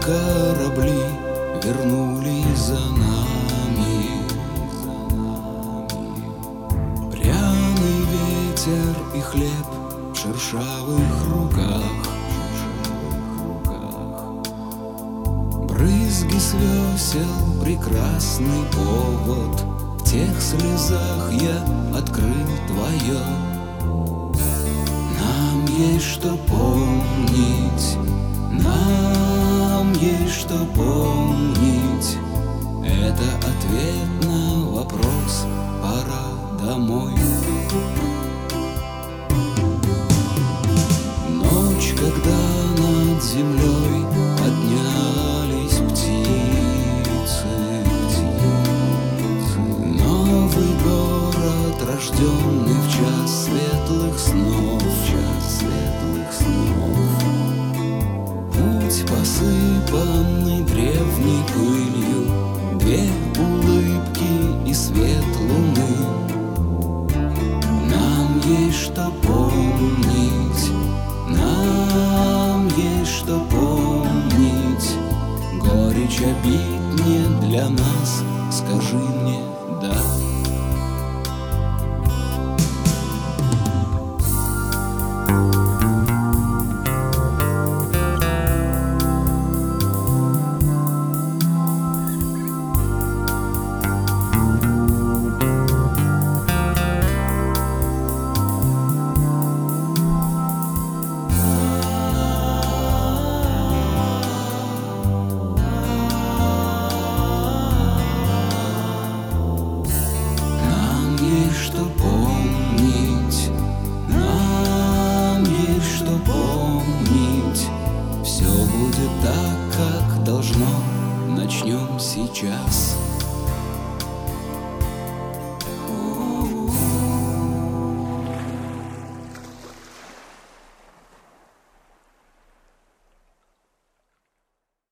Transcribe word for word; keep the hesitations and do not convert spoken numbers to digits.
корабли вернулись за нами. Пряный ветер и хлеб в шершавых руках, брызги с весел, прекрасный повод. В тех слезах я открыл твое. Нам есть что помнить, нам есть что помнить. Это ответ на вопрос, пора домой. Ночь, когда над землей поднялись птицы, птицы. Новый город, рожденный в час светлых снов, в час светлых снов. Путь, посыпанный древней пылью, две улыбки и свет луны. Нам есть что помнить, нам есть что помнить. Горечь обид не для нас, скажи мне.